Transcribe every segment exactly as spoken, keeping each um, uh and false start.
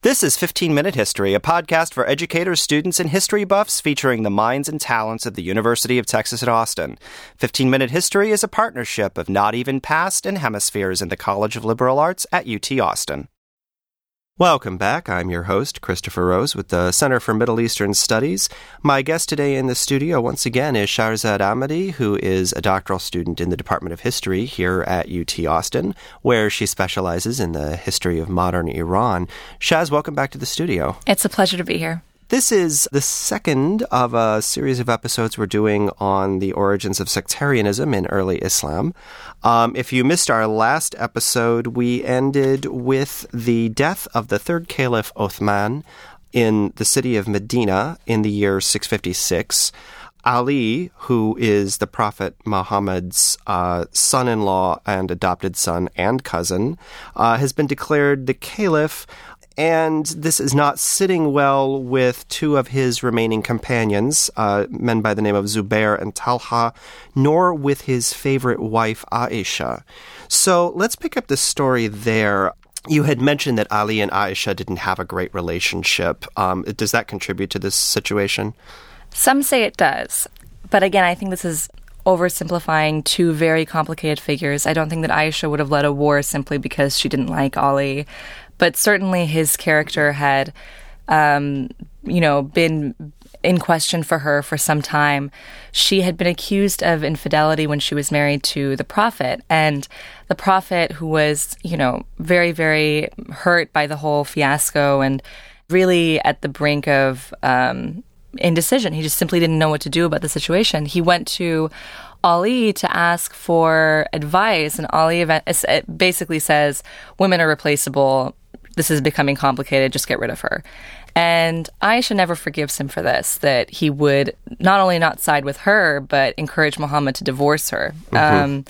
This is fifteen minute History, a podcast for educators, students, and history buffs featuring the minds and talents of the University of Texas at Austin. fifteen minute History is a partnership of Not Even Past and Hemispheres in the College of Liberal Arts at U T Austin. Welcome back. I'm your host, Christopher Rose, with the Center for Middle Eastern Studies. My guest today in the studio, once again, is Shahrzad Ahmadi, who is a doctoral student in the Department of History here at U T Austin, where she specializes in the history of modern Iran. Shaz, welcome back to the studio. It's a pleasure to be here. This is the second of a series of episodes we're doing on the origins of sectarianism in early Islam. Um, if you missed our last episode, we ended with the death of the third Caliph Othman in the city of Medina in the year six fifty-six. Ali, who is the Prophet Muhammad's uh, son-in-law and adopted son and cousin, uh, has been declared the Caliph. And this is not sitting well with two of his remaining companions, uh, men by the name of Zubair and Talha, nor with his favorite wife, Aisha. So let's pick up the story there. You had mentioned that Ali and Aisha didn't have a great relationship. Um, does that contribute to this situation? Some say it does. But again, I think this is oversimplifying two very complicated figures. I don't think that Aisha would have led a war simply because she didn't like Ali. But certainly his character had, um, you know, been in question for her for some time. She had been accused of infidelity when she was married to the Prophet. And the Prophet, who was, you know, very, very hurt by the whole fiasco and really at the brink of um, indecision. He just simply didn't know what to do about the situation. He went to Ali to ask for advice, and Ali basically says, women are replaceable. This is becoming complicated. Just get rid of her. And Aisha never forgives him for this, that he would not only not side with her, but encourage Muhammad to divorce her. Mm-hmm. Um,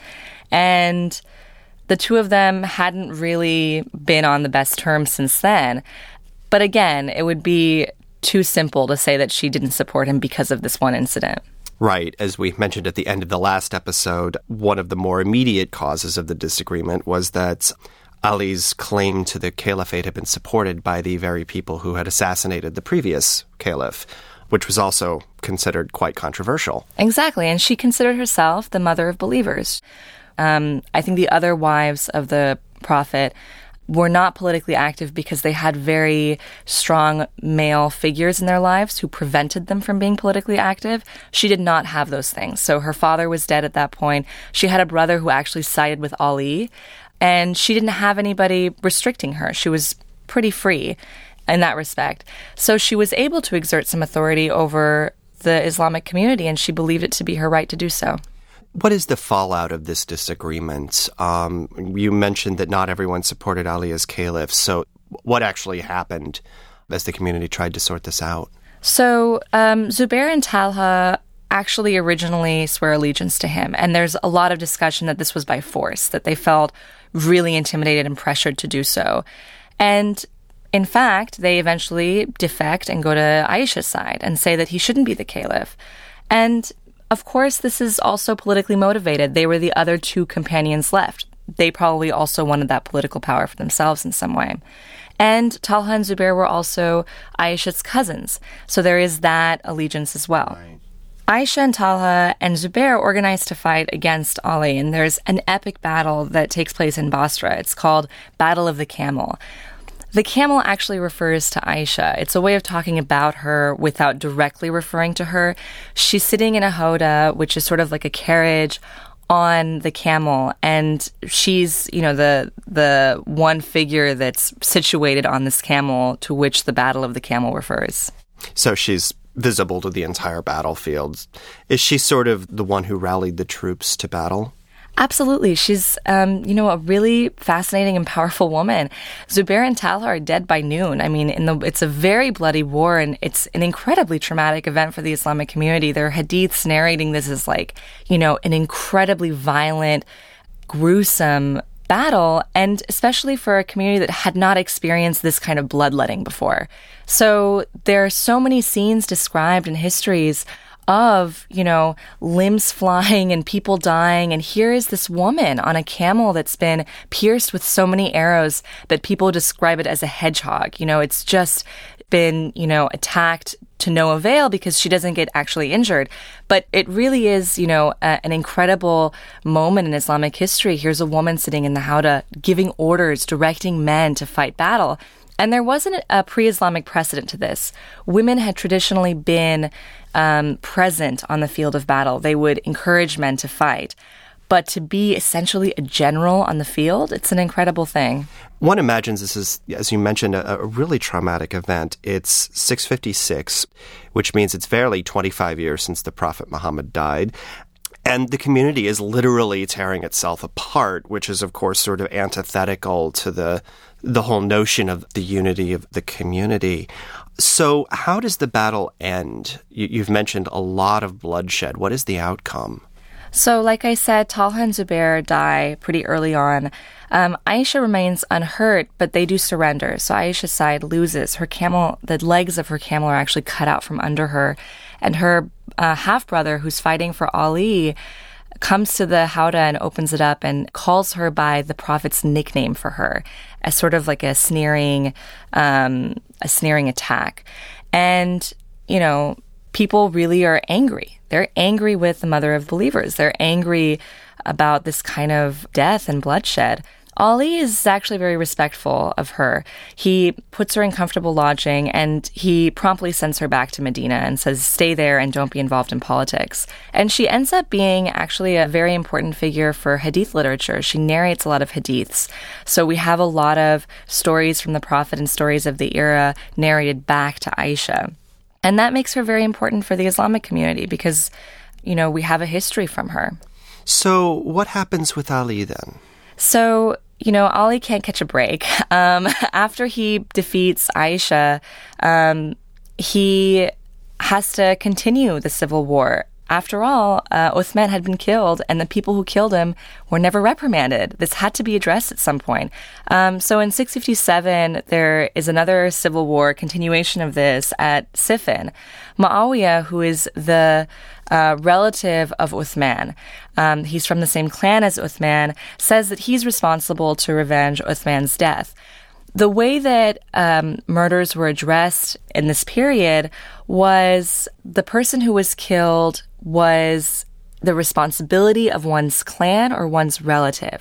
and the two of them hadn't really been on the best terms since then. But again, it would be too simple to say that she didn't support him because of this one incident. Right. As we mentioned at the end of the last episode, one of the more immediate causes of the disagreement was that Ali's claim to the caliphate had been supported by the very people who had assassinated the previous caliph, which was also considered quite controversial. Exactly, and she considered herself the mother of believers. Um, I think the other wives of the Prophet were not politically active because they had very strong male figures in their lives who prevented them from being politically active. She did not have those things. So her father was dead at that point. She had a brother who actually sided with Ali. And she didn't have anybody restricting her. She was pretty free in that respect. So she was able to exert some authority over the Islamic community, and she believed it to be her right to do so. What is the fallout of this disagreement? Um, you mentioned that not everyone supported Ali as caliph. So what actually happened as the community tried to sort this out? So um, Zubair and Talha actually originally swear allegiance to him. And there's a lot of discussion that this was by force, that they felt really intimidated and pressured to do so. And in fact, they eventually defect and go to Aisha's side and say that he shouldn't be the caliph. And of course, this is also politically motivated. They were the other two companions left. They probably also wanted that political power for themselves in some way. And Talha and Zubair were also Aisha's cousins. So there is that allegiance as well. Right. Aisha and Talha and Zubair organized to fight against Ali, and there's an epic battle that takes place in Basra. It's called Battle of the Camel. The camel actually refers to Aisha. It's a way of talking about her without directly referring to her. She's sitting in a howdah, which is sort of like a carriage on the camel, and she's, you know, the the one figure that's situated on this camel to which the Battle of the Camel refers. So she's visible to the entire battlefield. Is she sort of the one who rallied the troops to battle? Absolutely. She's, um, you know, a really fascinating and powerful woman. Zubair and Talha are dead by noon. I mean, in the, it's a very bloody war, and it's an incredibly traumatic event for the Islamic community. There are hadiths narrating this as like, you know, an incredibly violent, gruesome battle, and especially for a community that had not experienced this kind of bloodletting before. So there are so many scenes described in histories of, you know, limbs flying and people dying. And here is this woman on a camel that's been pierced with so many arrows that people describe it as a hedgehog. You know, it's just been, you know, attacked to no avail because she doesn't get actually injured. But it really is, you know, a, an incredible moment in Islamic history. Here's a woman sitting in the Howdah giving orders, directing men to fight battle. And there wasn't a pre-Islamic precedent to this. Women had traditionally been um, present on the field of battle. They would encourage men to fight. But to be essentially a general on the field, it's an incredible thing. One imagines this is, as you mentioned, a, a really traumatic event. It's six fifty-six, which means it's barely twenty-five years since the Prophet Muhammad died. And the community is literally tearing itself apart, which is, of course, sort of antithetical to the the whole notion of the unity of the community. So how does the battle end? You, you've mentioned a lot of bloodshed. What is the outcome? So, like I said, Talha and Zubair die pretty early on. Um, Aisha remains unhurt, but they do surrender. So Aisha's side loses. Her camel, the legs of her camel are actually cut out from under her. And her uh, half-brother, who's fighting for Ali, comes to the Howdah and opens it up and calls her by the Prophet's nickname for her, as sort of like a sneering, um, a sneering attack. And, you know, people really are angry. They're angry with the mother of believers. They're angry about this kind of death and bloodshed. Ali is actually very respectful of her. He puts her in comfortable lodging and he promptly sends her back to Medina and says, stay there and don't be involved in politics. And she ends up being actually a very important figure for hadith literature. She narrates a lot of hadiths. So we have a lot of stories from the Prophet and stories of the era narrated back to Aisha. And that makes her very important for the Islamic community because, you know, we have a history from her. So what happens with Ali then? So, you know, Ali can't catch a break. Um, after he defeats Aisha, um, he has to continue the civil war. After all, uh, Uthman had been killed, and the people who killed him were never reprimanded. This had to be addressed at some point. Um, so in six fifty-seven, there is another civil war, continuation of this, at Siffin. Muawiyah, who is the uh, relative of Uthman, um, he's from the same clan as Uthman, says that he's responsible to revenge Uthman's death. The way that um, murders were addressed in this period was the person who was killed was the responsibility of one's clan or one's relative.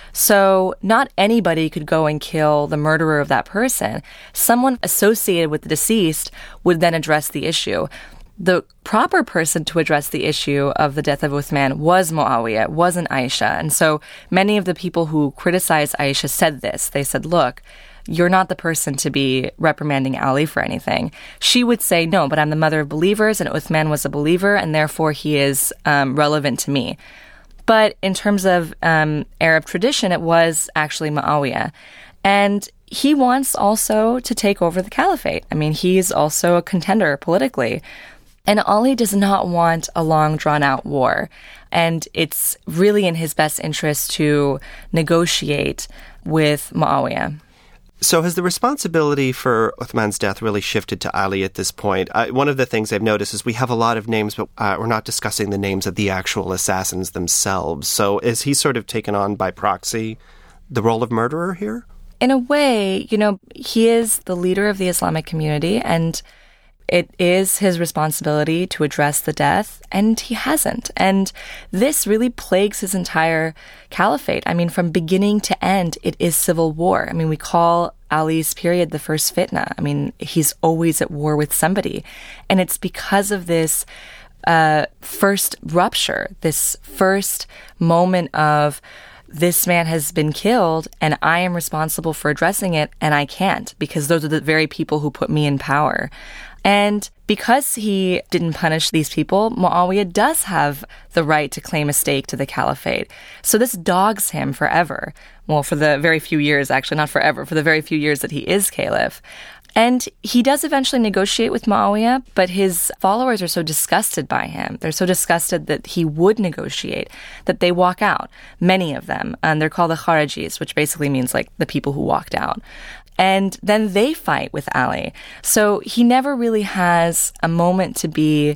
So not anybody could go and kill the murderer of that person. Someone associated with the deceased would then address the issue. The proper person to address the issue of the death of Uthman was Muawiyah, wasn't Aisha. And so many of the people who criticized Aisha said this. They said, look, you're not the person to be reprimanding Ali for anything. She would say, no, but I'm the mother of believers and Uthman was a believer and therefore he is um, relevant to me. But in terms of um, Arab tradition, it was actually Muawiyah. And he wants also to take over the caliphate. I mean, he's also a contender politically. And Ali does not want a long, drawn-out war. And it's really in his best interest to negotiate with Muawiyah. So has the responsibility for Uthman's death really shifted to Ali at this point? Uh, one of the things I've noticed is we have a lot of names, but uh, we're not discussing the names of the actual assassins themselves. So is he sort of taken on by proxy the role of murderer here? In a way, you know, he is the leader of the Islamic community, and it is his responsibility to address the death, and he hasn't. And this really plagues his entire caliphate. I mean, from beginning to end, it is civil war. I mean, we call Ali's period the first fitna. I mean, he's always at war with somebody. And it's because of this uh, first rupture, this first moment of this man has been killed and I am responsible for addressing it, and I can't because those are the very people who put me in power. And because he didn't punish these people, Muawiyah does have the right to claim a stake to the caliphate. So this dogs him forever. Well, for the very few years, actually, not forever, for the very few years that he is caliph. And he does eventually negotiate with Muawiyah, but his followers are so disgusted by him. They're so disgusted that he would negotiate that they walk out, many of them. And they're called the Kharajis, which basically means like the people who walked out. And then they fight with Ali. So he never really has a moment to be,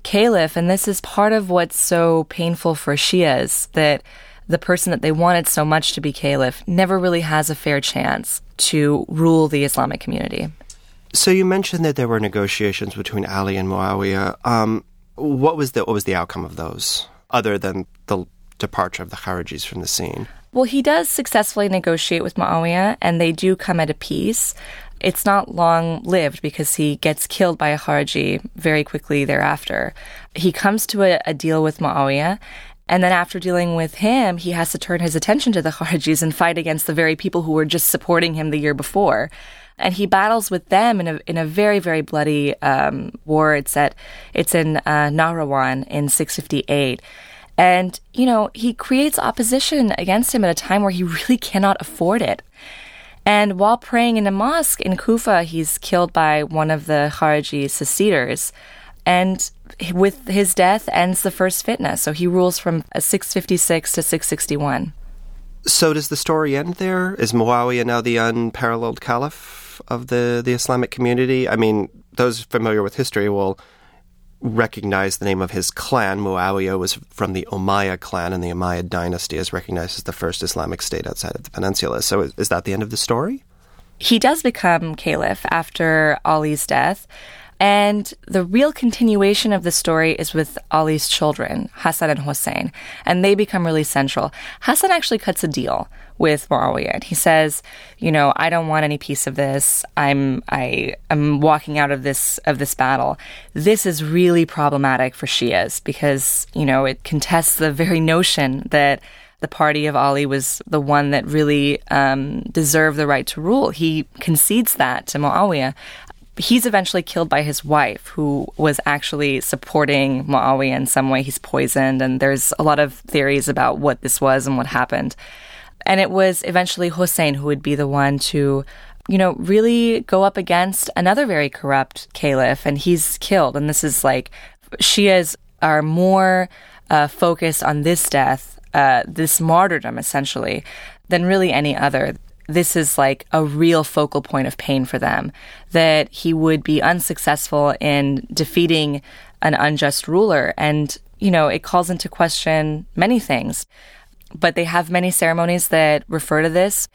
caliph, and this is part of what's so painful for Shias, that the person that they wanted so much to be caliph never really has a fair chance to rule the Islamic community. So you mentioned that there were negotiations between Ali and Muawiyah. Um, what was the what was the outcome of those, other than the departure of the Kharijis from the scene? Well, he does successfully negotiate with Muawiyah, and they do come at a peace. It's not long-lived because he gets killed by a Khariji very quickly thereafter. He comes to a, a deal with Muawiyah, and then after dealing with him, he has to turn his attention to the Kharijis and fight against the very people who were just supporting him the year before. And he battles with them in a in a very, very bloody um, war. It's at it's in uh, Nahrawan in six fifty-eight. And, you know, he creates opposition against him at a time where he really cannot afford it. And while praying in a mosque in Kufa, he's killed by one of the Khariji seceders. And with his death ends the first fitna. So he rules from six fifty-six to six sixty-one. So does the story end there? Is Muawiyah now the unparalleled caliph of the, the Islamic community? I mean, those familiar with history will recognize the name of his clan. Muawiyah was from the Umayyad clan, and the Umayyad dynasty is recognized as the first Islamic state outside of the peninsula. So is, is that the end of the story? He does become caliph after Ali's death. And the real continuation of the story is with Ali's children, Hassan and Hussein, and they become really central. Hassan actually cuts a deal with Muawiyah. And he says, you know, I don't want any piece of this. I'm I am walking out of this of this battle. This is really problematic for Shias because, you know, it contests the very notion that the party of Ali was the one that really um, deserved the right to rule. He concedes that to Muawiyah. He's eventually killed by his wife, who was actually supporting Muawiyah in some way. He's poisoned, and there's a lot of theories about what this was and what happened. And it was eventually Hussein who would be the one to, you know, really go up against another very corrupt caliph, and he's killed. And this is like, Shias are more uh, focused on this death, uh, this martyrdom, essentially, than really any other. This is like a real focal point of pain for them, that he would be unsuccessful in defeating an unjust ruler. And, you know, it calls into question many things. But they have many ceremonies that refer to this.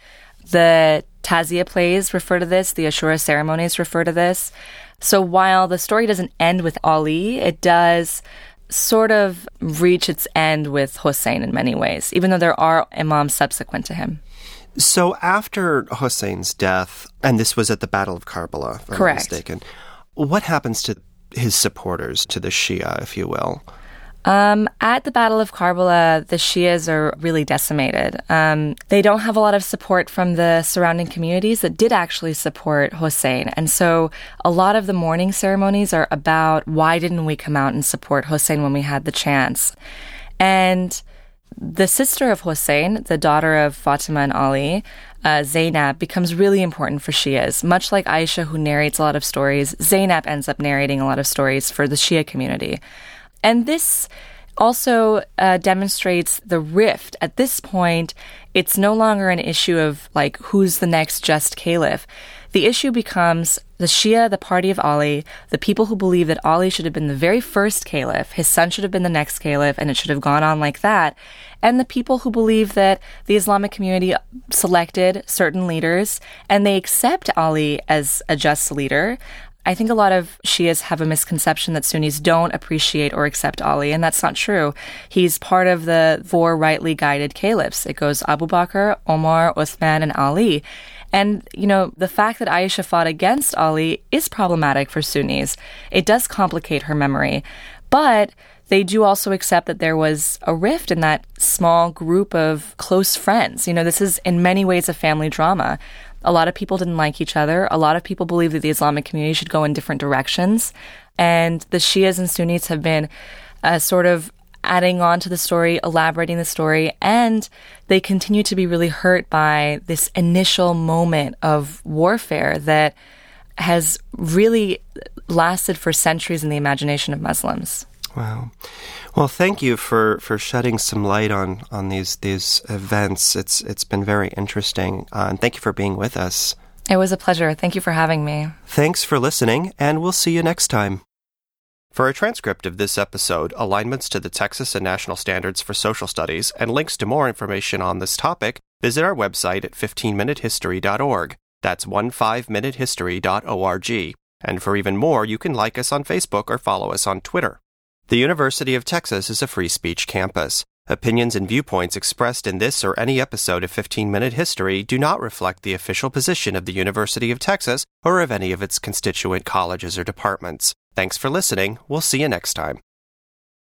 The Tazia plays refer to this. The Ashura ceremonies refer to this. So while the story doesn't end with Ali, it does sort of reach its end with Hussein in many ways, even though there are imams subsequent to him. So after Hussein's death, and this was at the Battle of Karbala, if I'm not mistaken, what happens to his supporters, to the Shia, if you will? Um, at the Battle of Karbala, the Shias are really decimated. Um, they don't have a lot of support from the surrounding communities that did actually support Hussein. And so a lot of the mourning ceremonies are about why didn't we come out and support Hussein when we had the chance? And the sister of Hussein, the daughter of Fatima and Ali, uh, Zainab, becomes really important for Shias. Much like Aisha, who narrates a lot of stories, Zainab ends up narrating a lot of stories for the Shia community. And this also uh, demonstrates the rift. At this point, it's no longer an issue of, like, who's the next just caliph. The issue becomes the Shia, the party of Ali, the people who believe that Ali should have been the very first caliph, his son should have been the next caliph, and it should have gone on like that, and the people who believe that the Islamic community selected certain leaders, and they accept Ali as a just leader. I think a lot of Shias have a misconception that Sunnis don't appreciate or accept Ali, and that's not true. He's part of the four rightly guided caliphs. It goes Abu Bakr, Omar, Uthman, and Ali. And, you know, the fact that Aisha fought against Ali is problematic for Sunnis. It does complicate her memory. But they do also accept that there was a rift in that small group of close friends. You know, this is in many ways a family drama. A lot of people didn't like each other. A lot of people believe that the Islamic community should go in different directions. And the Shias and Sunnis have been uh, sort of adding on to the story, elaborating the story, and they continue to be really hurt by this initial moment of warfare that has really lasted for centuries in the imagination of Muslims. Wow. Well, thank you for, for shedding some light on, on these these events. It's it's been very interesting, uh, and thank you for being with us. It was a pleasure. Thank you for having me. Thanks for listening, and we'll see you next time. For a transcript of this episode, alignments to the Texas and National Standards for Social Studies, and links to more information on this topic, visit our website at fifteen minute history dot org. That's fifteen minute history dot org. And for even more, you can like us on Facebook or follow us on Twitter. The University of Texas is a free speech campus. Opinions and viewpoints expressed in this or any episode of fifteen minute History do not reflect the official position of the University of Texas or of any of its constituent colleges or departments. Thanks for listening. We'll see you next time.